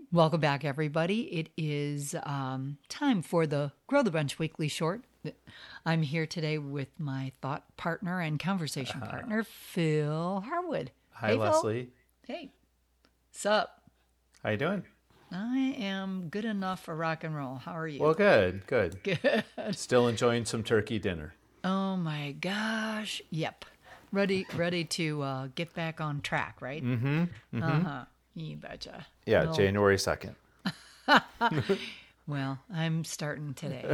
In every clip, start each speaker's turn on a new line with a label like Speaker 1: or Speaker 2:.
Speaker 1: Welcome back, everybody. It is time for the Grow the Bunch Weekly Short. I'm here today with my thought partner and conversation partner, Phil Harwood.
Speaker 2: Hi,
Speaker 1: Hey, Phil.
Speaker 2: Leslie.
Speaker 1: Hey, sup?
Speaker 2: How you doing?
Speaker 1: I am good enough for rock and roll. How are you?
Speaker 2: Well, good.
Speaker 1: Good.
Speaker 2: Still enjoying some turkey dinner.
Speaker 1: Oh my gosh. Yep. Ready to get back on track, right? Uh-huh. You betcha.
Speaker 2: Yeah,
Speaker 1: No.
Speaker 2: January 2nd.
Speaker 1: Well, I'm starting today.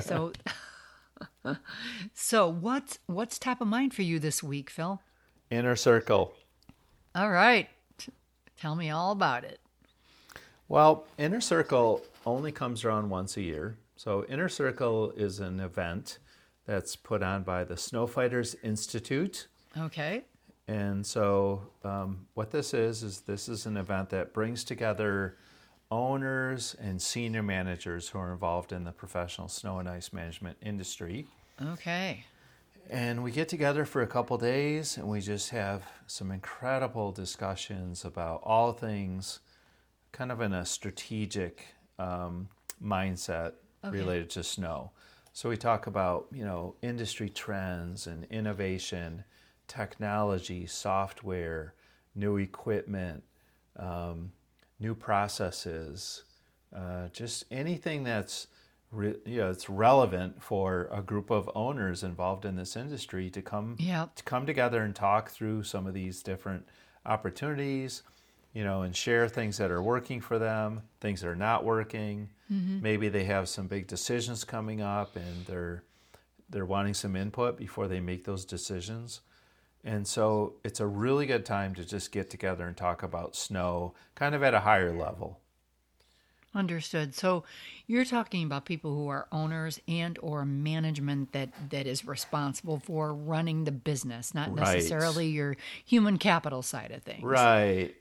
Speaker 1: So what's top of mind for you this week, Phil?
Speaker 2: Inner Circle.
Speaker 1: All right. Tell me all about it.
Speaker 2: Well, Inner Circle only comes around once a year. So Inner Circle is an event that's put on by the Snowfighters Institute.
Speaker 1: Okay.
Speaker 2: And so what this is an event that brings together owners and senior managers who are involved in the professional snow and ice management industry.
Speaker 1: Okay.
Speaker 2: And we get together for a couple days and we just have some incredible discussions about all things kind of in a strategic mindset related to snow. So we talk about, industry trends and innovation, technology, software, new equipment, new processes, just anything that's it's relevant for a group of owners involved in this industry to come
Speaker 1: Yep.
Speaker 2: together and talk through some of these different opportunities, and share things that are working for them, things that are not working. Maybe they have some big decisions coming up and they're wanting some input before they make those decisions. And so it's a really good time to just get together and talk about snow kind of at a higher level.
Speaker 1: Understood. So you're talking about people who are owners and or management that is responsible for running the business, not
Speaker 2: Right.
Speaker 1: necessarily your human capital side of things.
Speaker 2: Right.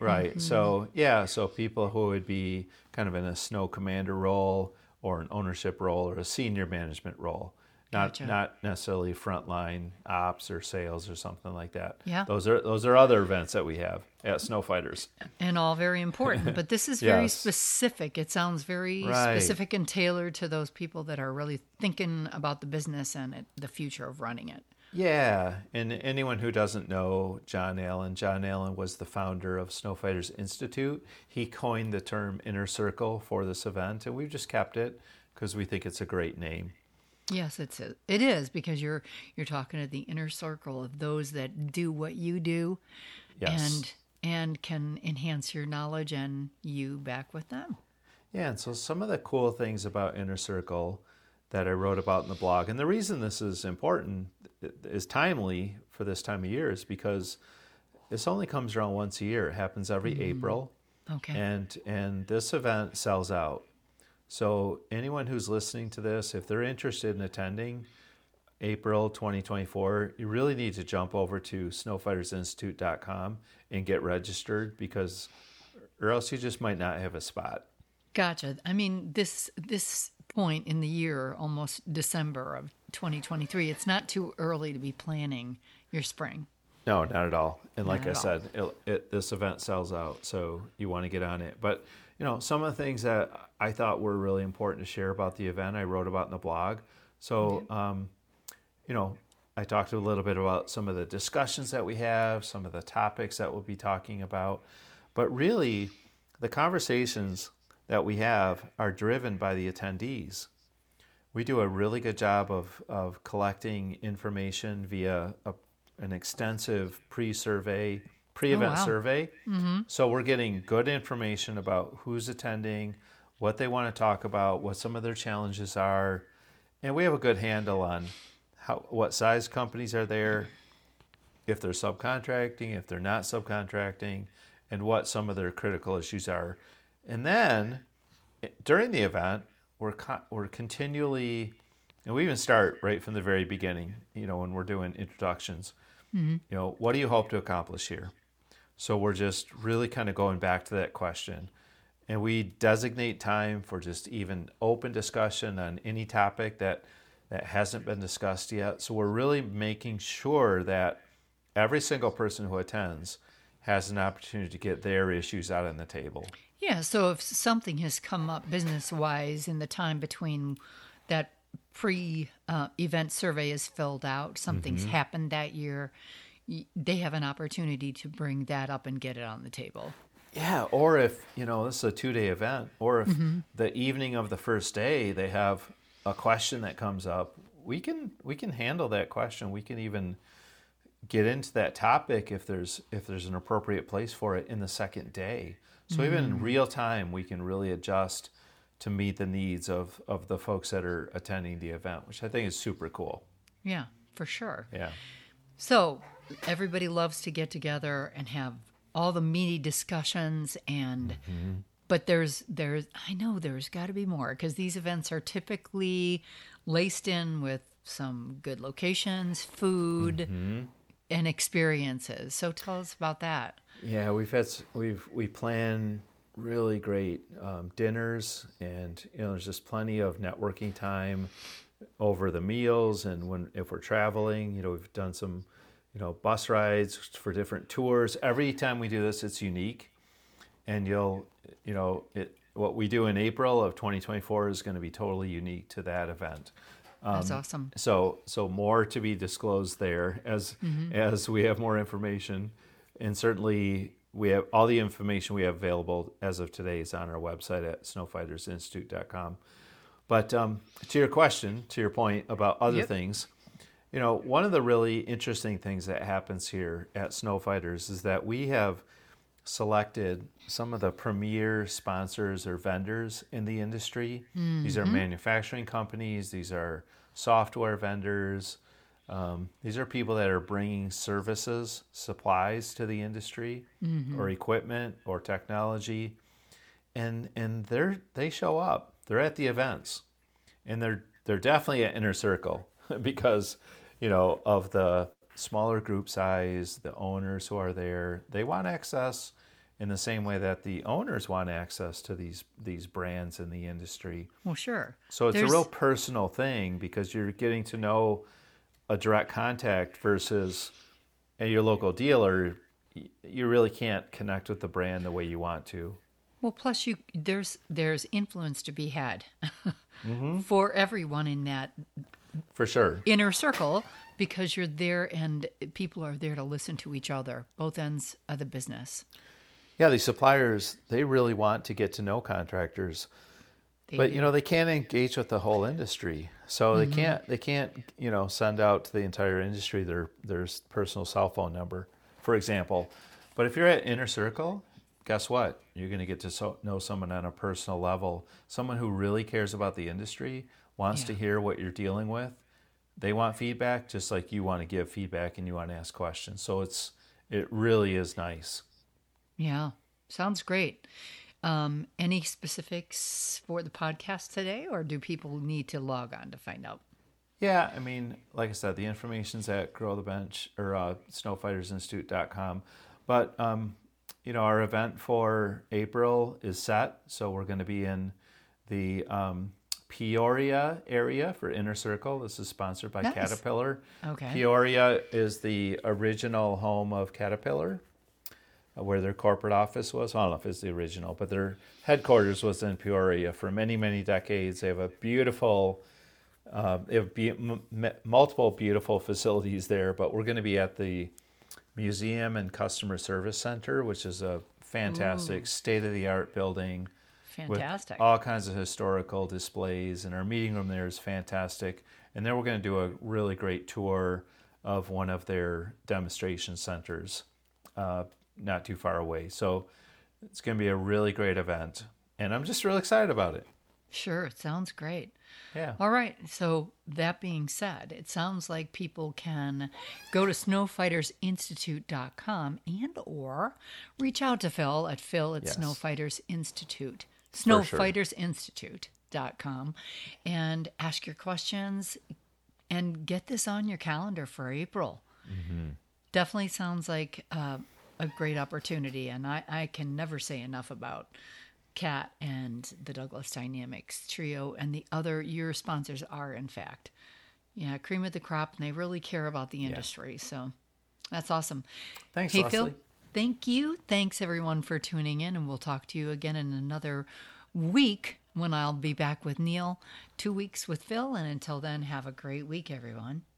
Speaker 2: So people who would be kind of in a snow commander role or an ownership role or a senior management role.
Speaker 1: Gotcha.
Speaker 2: Not necessarily frontline ops or sales or something like that.
Speaker 1: Yeah.
Speaker 2: Those are other events that we have at Snowfighters.
Speaker 1: And all very important, but this is very
Speaker 2: Yes.
Speaker 1: specific. It sounds very
Speaker 2: Right.
Speaker 1: specific and tailored to those people that are really thinking about the business and the future of running it.
Speaker 2: Yeah, and anyone who doesn't know John Allen was the founder of Snowfighters Institute. He coined the term Inner Circle for this event, and we've just kept it because we think it's a great name.
Speaker 1: Yes, it is because you're talking to the inner circle of those that do what you do,
Speaker 2: Yes.
Speaker 1: and can enhance your knowledge and you back with them.
Speaker 2: Yeah, and so some of the cool things about Inner Circle that I wrote about in the blog, and the reason this is important, is timely for this time of year, is because this only comes around once a year. It happens every April,
Speaker 1: Okay.
Speaker 2: and this event sells out. So anyone who's listening to this, if they're interested in attending April 2024, you really need to jump over to snowfightersinstitute.com and get registered or else you just might not have a spot.
Speaker 1: Gotcha. I mean, this point in the year, almost December of 2023, it's not too early to be planning your spring.
Speaker 2: No, not at all. And like
Speaker 1: Not
Speaker 2: I
Speaker 1: at all.
Speaker 2: said, this event sells out, so you want to get on it. But some of the things that I thought were really important to share about the event, I wrote about in the blog. So, I talked a little bit about some of the discussions that we have, some of the topics that we'll be talking about. But really, the conversations that we have are driven by the attendees. We do a really good job of collecting information via an extensive pre-event
Speaker 1: wow.
Speaker 2: survey. So we're getting good information about who's attending, what they want to talk about, what some of their challenges are, and we have a good handle on what size companies are there, if they're subcontracting, if they're not subcontracting, and what some of their critical issues are. And then during the event, we're continually, and we even start right from the very beginning, when we're doing introductions. What do you hope to accomplish here? So we're just really kind of going back to that question. And we designate time for just even open discussion on any topic that hasn't been discussed yet. So we're really making sure that every single person who attends has an opportunity to get their issues out on the table.
Speaker 1: Yeah, so if something has come up business-wise in the time between that pre-event survey is filled out, something's happened that year, they have an opportunity to bring that up and get it on the table.
Speaker 2: Yeah, or if, this is a 2-day event, or if the evening of the first day they have a question that comes up, we can handle that question. We can even get into that topic if there's an appropriate place for it in the second day. So even in real time, we can really adjust to meet the needs of the folks that are attending the event, which I think is super cool.
Speaker 1: Yeah, for sure.
Speaker 2: Yeah.
Speaker 1: So everybody loves to get together and have all the meaty discussions, and but there's I know there's got to be more, because these events are typically laced in with some good locations, food, and experiences. So tell us about that.
Speaker 2: Yeah, we plan really great dinners, and there's just plenty of networking time over the meals, and if we're traveling, we've done some bus rides for different tours. Every time we do this, it's unique, and what we do in April of 2024 is going to be totally unique to that event.
Speaker 1: That's awesome.
Speaker 2: So more to be disclosed there as we have more information. And certainly we have all the information we have available as of today is on our website at snowfightersinstitute.com. But to your question, to your point about other things, one of the really interesting things that happens here at Snow Fighters is that we have selected some of the premier sponsors or vendors in the industry. These are manufacturing companies. These are software vendors. These are people that are bringing services, supplies to the industry, or equipment or technology, and they show up. They're at the events, and they're definitely at Inner Circle because of the smaller group size, the owners who are there, they want access in the same way that the owners want access to these brands in the industry.
Speaker 1: Well, sure.
Speaker 2: So it's a real personal thing because you're getting to know a direct contact versus at your local dealer. You really can't connect with the brand the way you want to.
Speaker 1: Well, plus there's influence to be had for everyone in that
Speaker 2: for sure
Speaker 1: inner circle, because you're there and people are there to listen to each other, both ends of the business.
Speaker 2: Yeah, these suppliers, they really want to get to know contractors, but they can't engage with the whole industry. So they can't send out to the entire industry their personal cell phone number, for example. But if you're at Inner Circle, guess what? You're going to get to know someone on a personal level, someone who really cares about the industry, wants to hear what you're dealing with. They want feedback just like you want to give feedback and you want to ask questions. So it really is nice.
Speaker 1: Yeah, sounds great. Any specifics for the podcast today, or do people need to log on to find out?
Speaker 2: Yeah, I mean, like I said, the information's at Grow the Bench or snowfightersinstitute.com. But, our event for April is set. So we're going to be in the Peoria area for Inner Circle. This is sponsored by Caterpillar.
Speaker 1: Okay.
Speaker 2: Peoria is the original home of Caterpillar, where their corporate office was. I don't know if it's the original, but their headquarters was in Peoria for many, many decades. They have a beautiful, multiple beautiful facilities there, but we're going to be at the Museum and Customer Service Center, which is a fantastic state-of-the-art building.
Speaker 1: Fantastic.
Speaker 2: With all kinds of historical displays, and our meeting room there is fantastic. And then we're going to do a really great tour of one of their demonstration centers not too far away. So it's going to be a really great event, and I'm just really excited about it.
Speaker 1: Sure, it sounds great.
Speaker 2: Yeah.
Speaker 1: All right, so that being said, it sounds like people can go to snowfightersinstitute.com and or reach out to Phil at Snowfighters Institute. snowfightersinstitute.com, and ask your questions and get this on your calendar for April. Definitely sounds like a great opportunity, and I can never say enough about Kat and the Douglas Dynamics trio, and the other your sponsors are, in fact, cream of the crop, and they really care about the industry. So that's awesome.
Speaker 2: Thanks,
Speaker 1: hey,
Speaker 2: Leslie.
Speaker 1: Phil, Thank you. Thanks, everyone, for tuning in. And we'll talk to you again in another week when I'll be back with Neil, 2 weeks with Phil. And until then, have a great week, everyone.